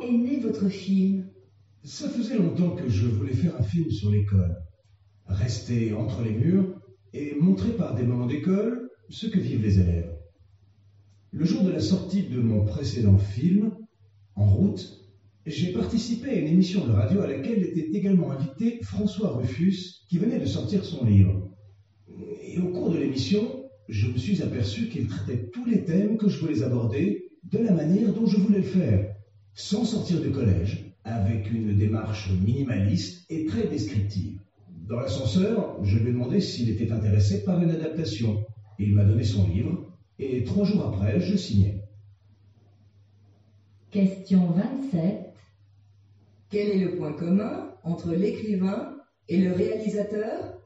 est né votre film? Ça faisait longtemps que je voulais faire un film sur l'école. Rester entre les murs et montrer par des moments d'école ce que vivent les élèves. Le jour de la sortie de mon précédent film, En route, j'ai participé à une émission de radio à laquelle était également invité François Rufus, qui venait de sortir son livre. Et au cours de l'émission, je me suis aperçu qu'il traitait tous les thèmes que je voulais aborder de la manière dont je voulais le faire, sans sortir du collège, avec une démarche minimaliste et très descriptive. Dans l'ascenseur, je lui ai demandé s'il était intéressé par une adaptation. Il m'a donné son livre, et 3 jours après, je signais. Question 27. Quel est le point commun entre l'écrivain et le réalisateur?